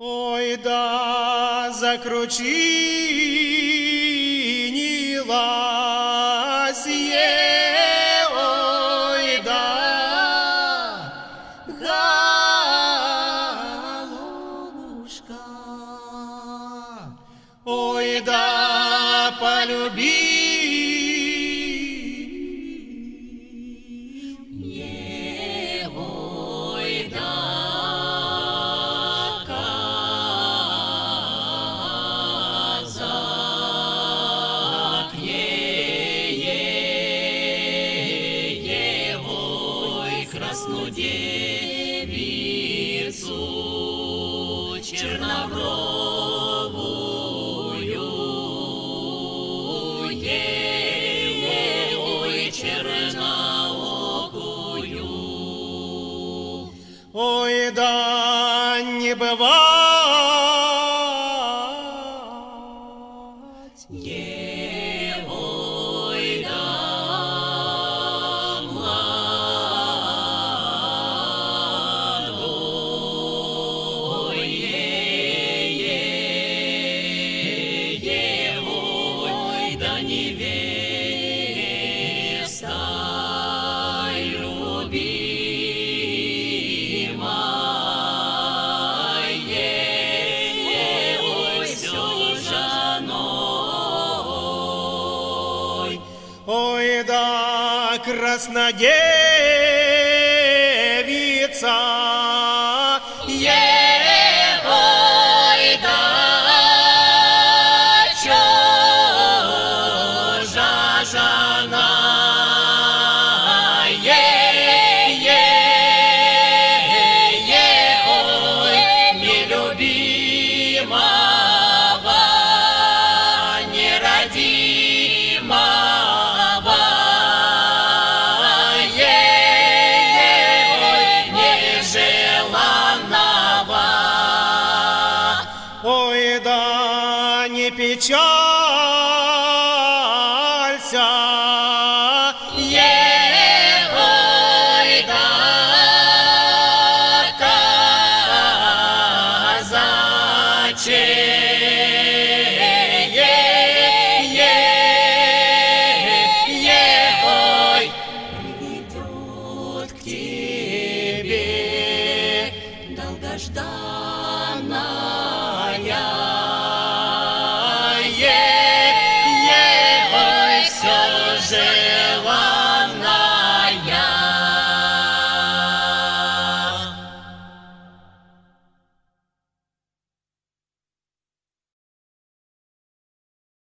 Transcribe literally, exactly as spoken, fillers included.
Ой, да закручинилась, е, ой, да, голубушка, ой, да полюби. Девицу чернобровую, ой, черноокую. Ой, да не бывать, е, ой, да невеста любимая, ой, все женой. ой, да краснодевица, е, ой, да чужа жена, е, е, е, ой, нелюбимого, нерадимого, е, ой, нежеланного. ой, да не печалься, е, ой, да казачье, е, е, ой, придет к тебе долгожданная